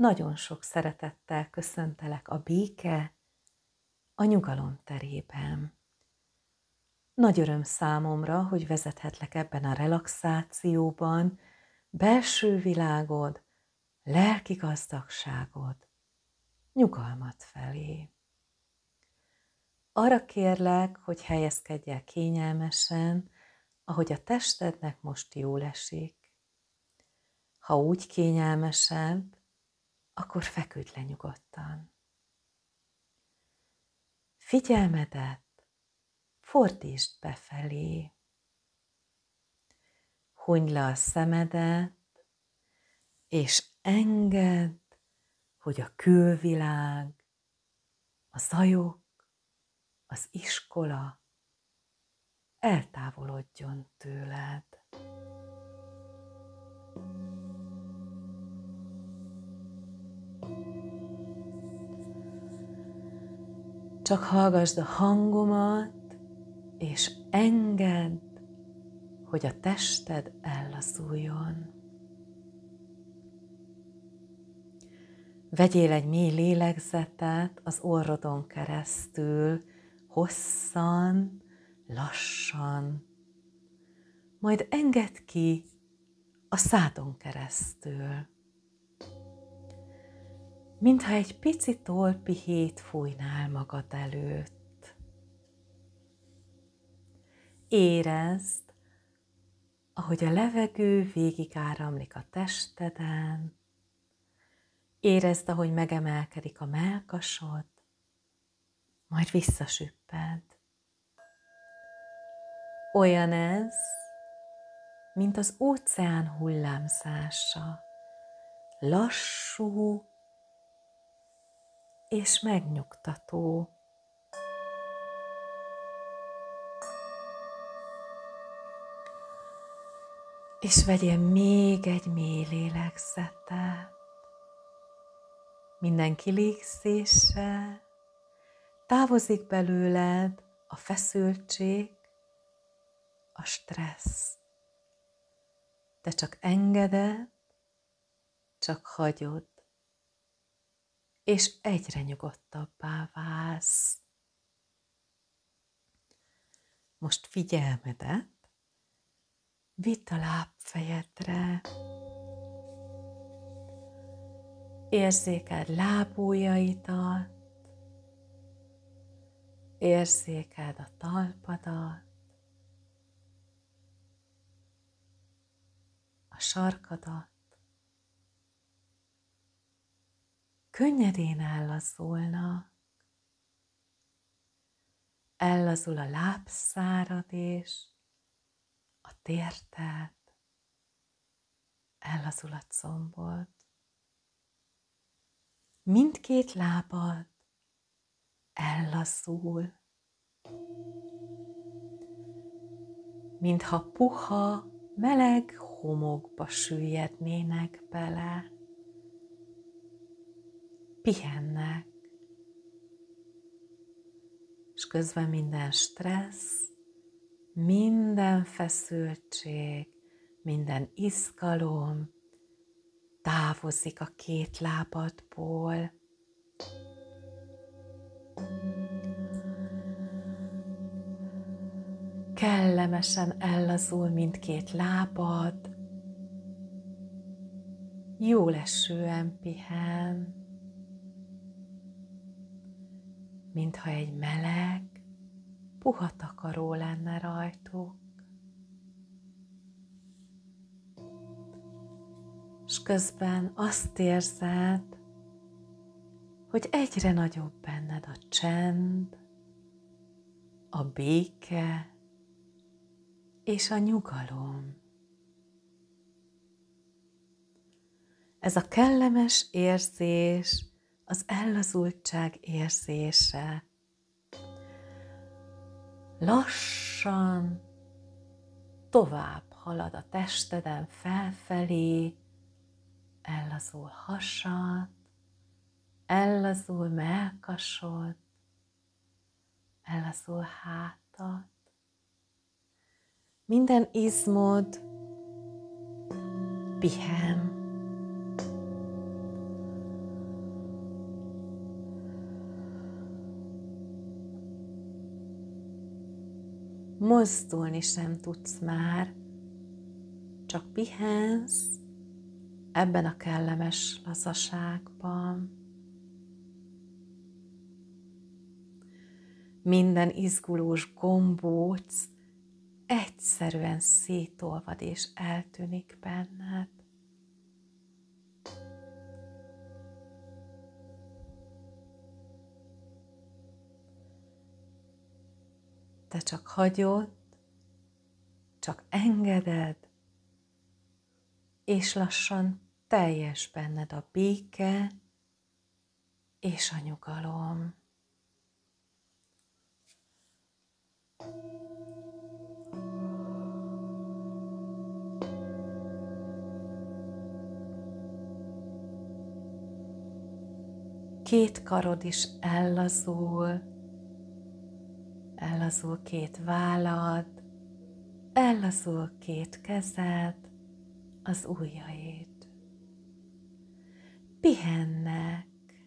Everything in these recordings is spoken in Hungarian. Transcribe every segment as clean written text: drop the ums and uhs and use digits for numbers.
nagyon sok szeretettel köszöntelek a béke, a nyugalom terében. Nagy öröm számomra, hogy vezethetlek ebben a relaxációban belső világod, lelki gazdagságod, nyugalmat felé. Arra kérlek, hogy helyezkedj el kényelmesen, ahogy a testednek most jól esik. Ha úgy kényelmesebb, akkor feküdj le nyugodtan. Figyelmedet fordítsd befelé. Hunyd le a szemedet, és engedd, hogy a külvilág, a zajok, az iskola eltávolodjon tőled. Csak hallgasd a hangomat, és engedd, hogy a tested ellazuljon. Vegyél egy mély lélegzetet az orrodon keresztül, hosszan, lassan, majd engedd ki a szádon keresztül. Mintha egy pici tollpihét fújnál magad előtt. Érezd, ahogy a levegő végigáramlik a testeden, érezd, ahogy megemelkedik a mellkasod, majd visszasüpped. Olyan ez, mint az óceán hullámzása, lassú és megnyugtató. És vegyél még egy mély lélegzetet. Minden kilégzéssel távozik belőled a feszültség, a stressz. Te csak engeded, csak hagyod, és egyre nyugodtabbá válsz. Most figyelmedet vidd a lábfejedre. Érzékeld lábujjaidat, érzékeld a talpadat, a sarkadat. Könnyedén ellazulnak. Ellazul a lábszárad és a térted, ellazul a combod. Mindkét lábad ellazul, mintha puha, meleg homokba süllyednének bele. Pihennek, és közben minden stressz, minden feszültség, minden izgalom távozik a két lábadból. Kellemesen ellazul mindkét lábad, jólesően pihen, mintha egy meleg, puha takaró lenne rajtuk. És közben azt érzed, hogy egyre nagyobb benned a csend, a béke és a nyugalom. Ez a kellemes érzés, az ellazultság érzése lassan tovább halad a testeden felfelé, ellazul hasad, ellazul mellkasod, ellazul hátad. Minden izmod pihen. mozdulni sem tudsz már, csak pihensz ebben a kellemes lazaságban. Minden izgulós gombóc egyszerűen szétolvad és eltűnik benned. Te csak hagyod, csak engeded, és lassan teljes benned a béke és a nyugalom. Két karod is ellazul két vállad, ellazul két kezed, az ujjaid. Pihennek.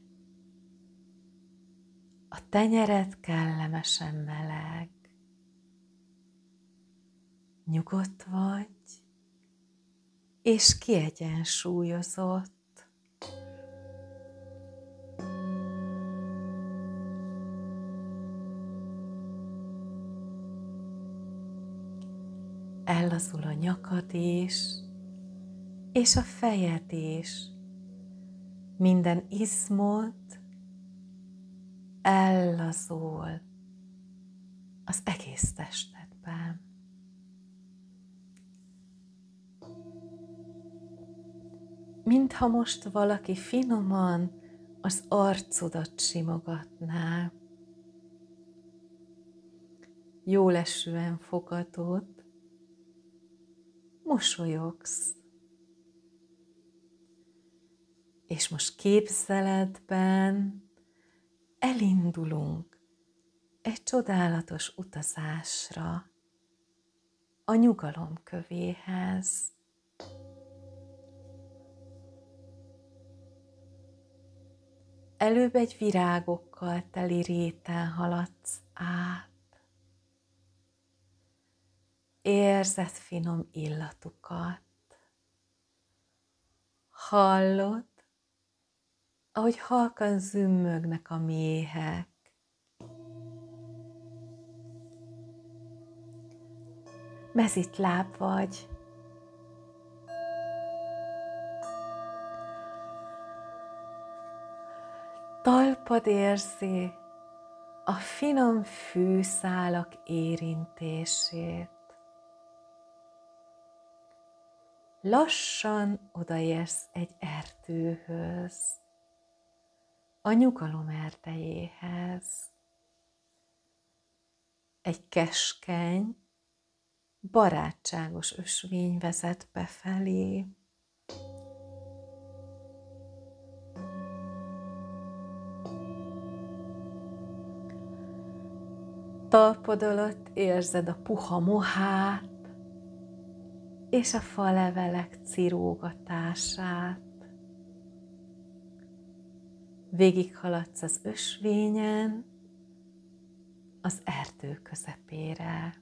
A tenyered kellemesen meleg. Nyugodt vagy, és kiegyensúlyozott. Ellazul a nyakad is, és a fejed is. Minden izmod ellazul az egész testedben. Mintha most valaki finoman az arcodat simogatná. Jólesően fogadod, mosolyogsz. És most képzeletben elindulunk egy csodálatos utazásra a nyugalom kövéhez. Előbb egy virágokkal teli réten haladsz át. Érzed finom illatukat. Hallod, ahogy halkan zümmögnek a méhek. Mezitláb vagy. Talpad érzi a finom fűszálak érintését. Lassan odaérsz egy erdőhöz, a nyugalom erdejéhez. Egy keskeny, barátságos ösvény vezet befelé. Talpod alatt érzed a puha mohát és a falevelek cirógatását. Végighaladsz az ösvényen, az erdő közepére.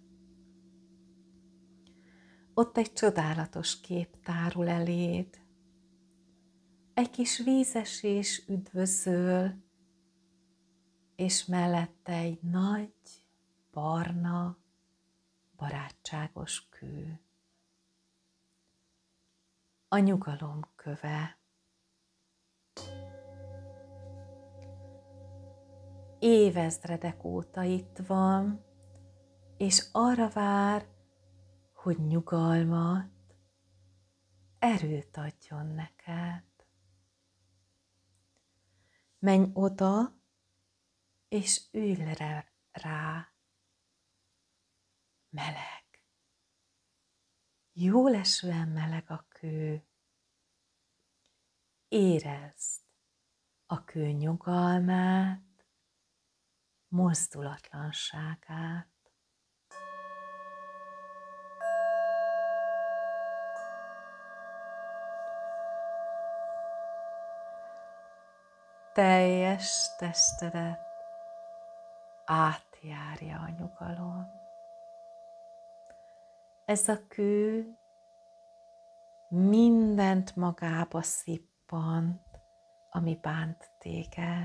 Ott egy csodálatos kép tárul eléd. Egy kis vízesés üdvözöl, és mellette egy nagy, barna, barátságos kő. A nyugalom köve. Évezredek óta itt van, és arra vár, hogy nyugalmat, erőt adjon neked. Menj oda, és ülj rá. Meleg. Jólesően meleg a kő. Érezd a kő nyugalmát, mozdulatlanságát. Teljes testedet átjárja a nyugalom. Ez a kő mindent magába szippant, ami bánt téged.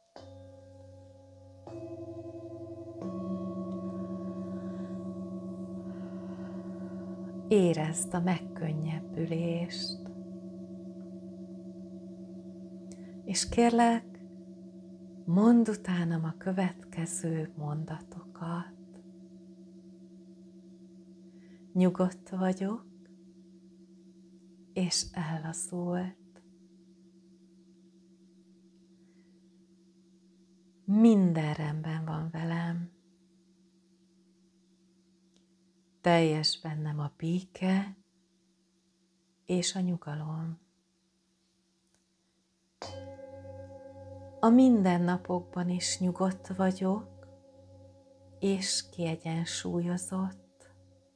Érezd a megkönnyebbülést, és kérlek, mondd utánam a következő mondatokat. Nyugodt vagyok, és ellaszult. Minden rendben van velem. Teljes bennem a béke és a nyugalom. A mindennapokban is nyugodt vagyok, és kiegyensúlyozott.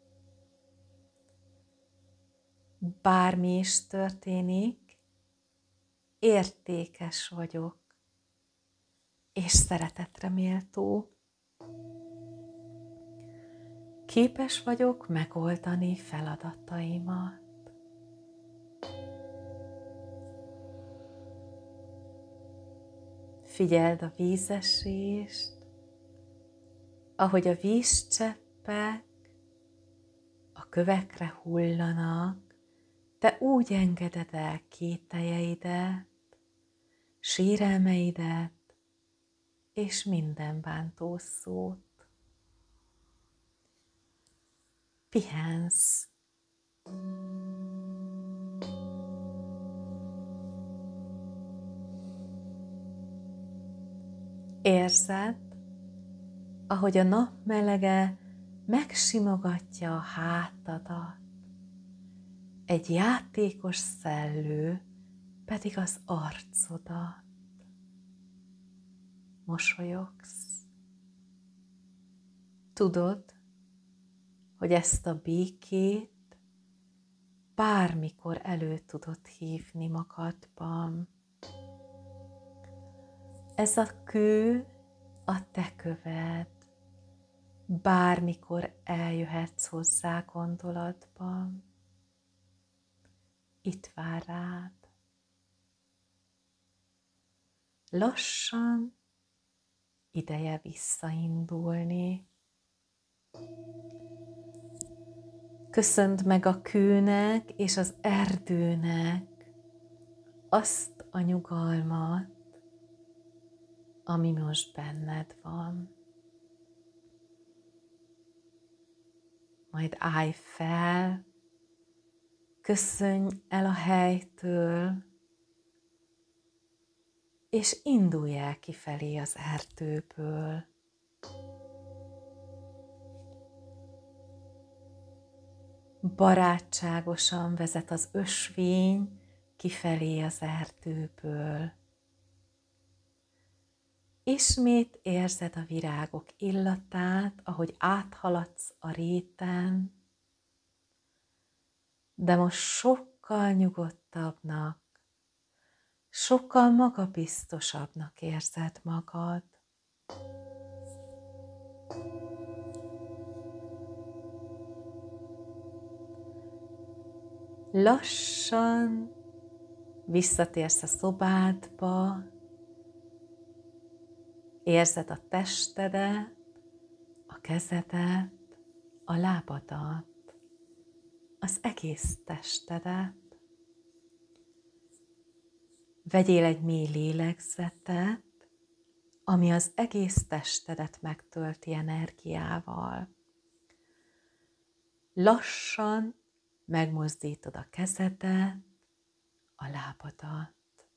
Bármi is történik, értékes vagyok, és szeretetre méltó. Képes vagyok megoldani feladataimat. Figyeld a vízesést, ahogy a vízcseppek a kövekre hullanak, te úgy engeded el kételjeidet, sérelmeidet és minden bántó szót. Pihensz. Érzed, ahogy a nap melege megsimogatja a hátadat, egy játékos szellő pedig az arcodat. Mosolyogsz. Tudod, hogy ezt a békét bármikor elő tudod hívni magadban. Ez a kő a te köved, bármikor eljöhetsz hozzá gondolatban. Itt vár rád. Lassan ideje visszaindulni. Köszönd meg a kőnek és az erdőnek azt a nyugalmat, ami most benned van. Majd állj fel, köszönj el a helytől, és indulj el kifelé az erdőből. Barátságosan vezet az ösvény kifelé az erdőből. Ismét érzed a virágok illatát, ahogy áthaladsz a réten, de most sokkal nyugodtabbnak, sokkal magabiztosabbnak érzed magad. Lassan visszatérsz a szobádba, érzed a testedet, a kezedet, a lábadat, az egész testedet. Vegyél egy mély lélegzetet, ami az egész testedet megtölti energiával. Lassan megmozdítod a kezedet, a lábadat.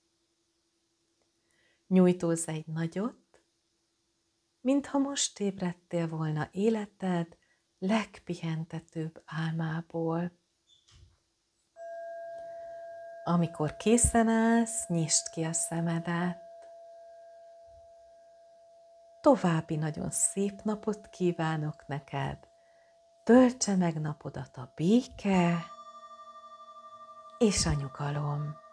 Nyújtózz egy nagyot, mintha most ébredtél volna életed legpihentetőbb álmából. Amikor készen állsz, nyisd ki a szemedet. További nagyon szép napot kívánok neked. Töltse meg napodat a béke és a nyugalom.